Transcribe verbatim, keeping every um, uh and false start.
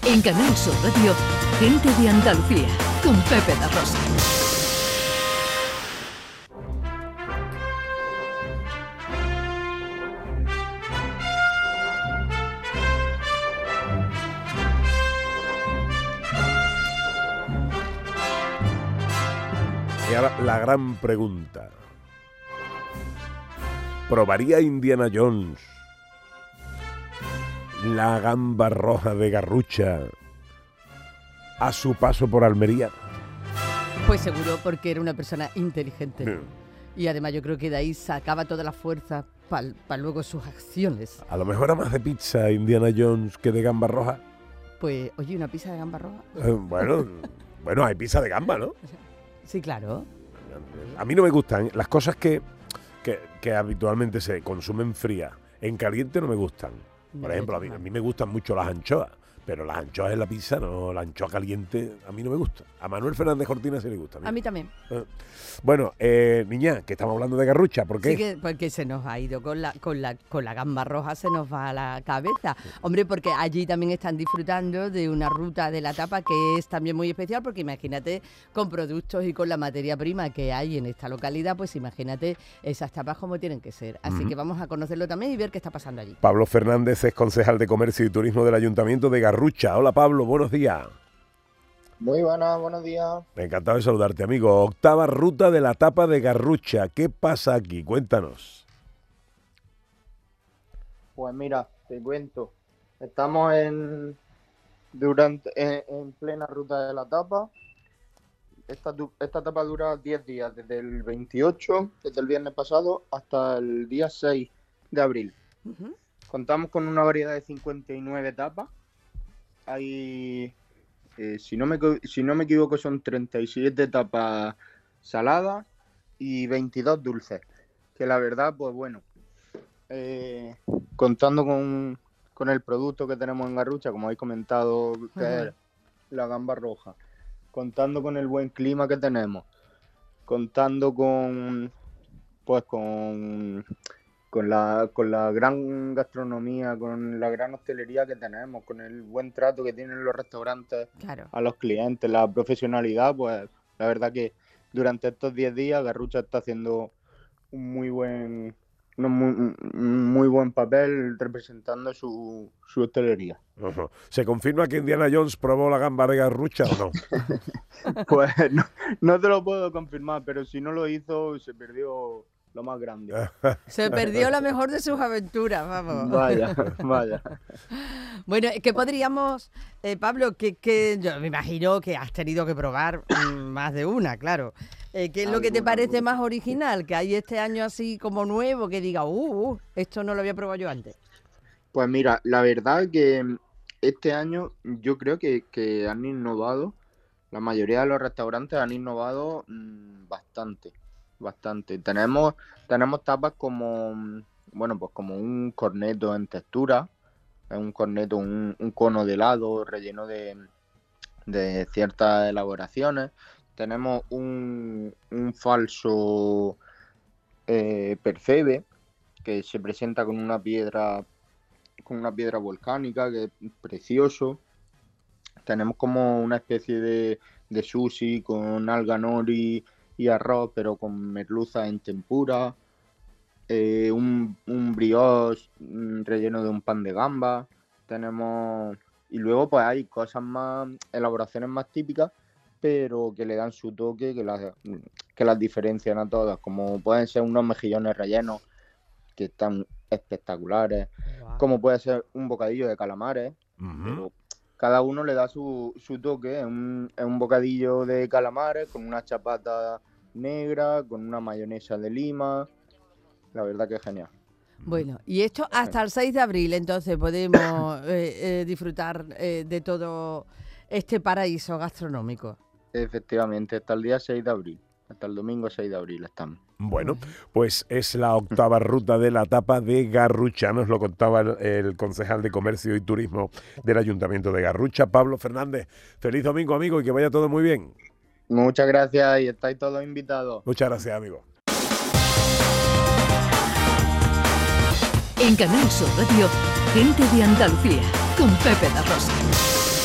En Canal Sur Radio, Gente de Andalucía, con Pepe da Rosa. Y ahora la gran pregunta. ¿Probaría Indiana Jones la gamba roja de Garrucha a su paso por Almería? Pues seguro, porque era una persona inteligente. Mm. Y además yo creo que de ahí sacaba toda la fuerza para pa luego sus acciones. A lo mejor era más de pizza Indiana Jones que de gamba roja. Pues, oye, ¿una pizza de gamba roja? Eh, bueno, bueno, hay pizza de gamba, ¿no? Sí, claro. A mí no me gustan las cosas que, que, que habitualmente se consumen frías. En caliente no me gustan. Por ejemplo, a mí, a mí me gustan mucho las anchoas, pero las anchoas en la pizza, no, la anchoa caliente a mí no me gusta. A Manuel Fernández Cortina sí le gusta. A mí también. Eh, bueno, eh, niña, que estamos hablando de Garrucha, ¿por qué? Sí, que, porque se nos ha ido con la, con, la, con la gamba roja, se nos va a la cabeza. Hombre, porque allí también están disfrutando de una ruta de la tapa que es también muy especial, porque imagínate, con productos y con la materia prima que hay en esta localidad, pues imagínate esas tapas como tienen que ser. Así uh-huh. que vamos a conocerlo también y ver qué está pasando allí. Pablo Fernández es concejal de Comercio y Turismo del Ayuntamiento de Garrucha. Hola Pablo, buenos días. Muy buenas, buenos días. Encantado de saludarte, amigo. Octava ruta de la tapa de Garrucha. ¿Qué pasa aquí? Cuéntanos. Pues mira, te cuento. Estamos en durante en, en plena ruta de la tapa. Esta, esta etapa dura diez días, desde el veintiocho, desde el viernes pasado, hasta el día seis de abril. Uh-huh. Contamos con una variedad de cincuenta y nueve etapas. Hay... Eh, si, no me, si no me equivoco, son treinta y siete etapas saladas y veintidós dulces. Que la verdad, pues bueno, eh, contando con, con el producto que tenemos en Garrucha, como habéis comentado, que uh-huh. es la gamba roja, contando con el buen clima que tenemos, contando con, pues con... Con la, con la gran gastronomía, con la gran hostelería que tenemos, con el buen trato que tienen los restaurantes claro. a los clientes, la profesionalidad, pues la verdad que durante estos diez días Garrucha está haciendo un muy buen un muy, un muy buen papel representando su, su hostelería. Uh-huh. ¿Se confirma que Indiana Jones probó la gamba de Garrucha o no? Pues no, no te lo puedo confirmar, pero si no lo hizo, se perdió lo más grande. Se perdió la mejor de sus aventuras, vamos. Vaya, vaya. Bueno, ¿qué podríamos, eh, Pablo, que, que yo me imagino que has tenido que probar mmm, más de una, claro. Eh, ¿Qué es lo que te parece más original, que hay este año así como nuevo, que diga, uh, uh, esto no lo había probado yo antes? Pues mira, la verdad que este año yo creo que, que han innovado, la mayoría de los restaurantes han innovado mmm, bastante. Bastante. Tenemos tenemos tapas como, bueno, pues como un corneto en textura, un corneto, un, un cono de helado relleno de, de ciertas elaboraciones. Tenemos un, un falso eh, percebe que se presenta con una piedra, con una piedra volcánica que es precioso. Tenemos como una especie de, de sushi con alga nori y arroz, pero con merluza en tempura, eh, un, un brioche relleno de un pan de gamba, tenemos... Y luego pues hay cosas más, elaboraciones más típicas, pero que le dan su toque, que las, que las diferencian a todas, como pueden ser unos mejillones rellenos, que están espectaculares, wow. Como puede ser un bocadillo de calamares, uh-huh. Pero cada uno le da su, su toque, es un, es un bocadillo de calamares con una chapata negra, con una mayonesa de lima, la verdad que es genial. Bueno, y esto hasta el seis de abril, entonces podemos eh, eh, disfrutar eh, de todo este paraíso gastronómico. Efectivamente, hasta el día seis de abril, hasta el domingo seis de abril estamos. Bueno, pues es la octava ruta de la tapa de Garrucha, nos lo contaba el, el concejal de Comercio y Turismo del Ayuntamiento de Garrucha, Pablo Fernández. Feliz domingo, amigo, y que vaya todo muy bien. Muchas gracias y estáis todos invitados. Muchas gracias, amigo. En Canal Sur Radio, Gente de Andalucía, con Pepe da Rosa.